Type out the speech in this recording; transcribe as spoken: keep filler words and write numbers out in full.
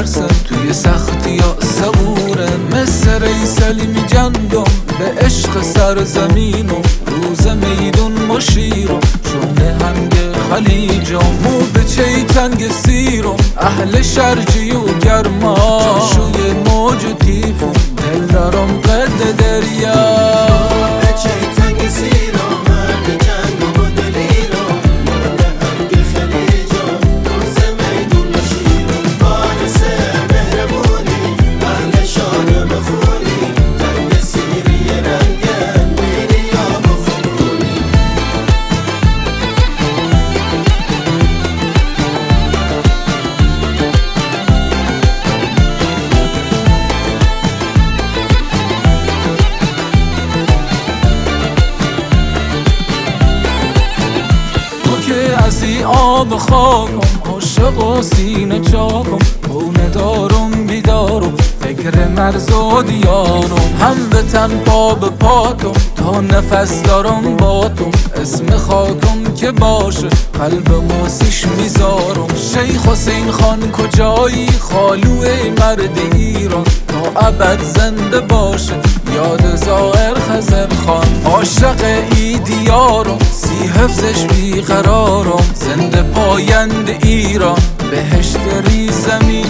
نمیترسه، توی سختی ها صبوره. مثل ریسلیمی جنگم به عشق سرزمین و روز میدون مشیرم، چون هنگ خلیجم مو به چی تنگ سیرم. اهل شرجی و گرما چشوی موج و تیفم، دل دارم قد دریا. از ای آب خاکم عاشق و سینه چاکم، خونه دارم بیدارم فکر مرز و دیارم. هم به تن پا به پاتم تا نفس دارم باتم، اسم خاکم که باشه قلب موسیش میذارم. شیخ حسین خان کجایی خالوی مرد ایران، تا ابد زنده باشه یاد زائر خزر خان. عاشق ای دیارم سی حفظش بیقرارم، زنده پایند ایران بهشت ری زمین.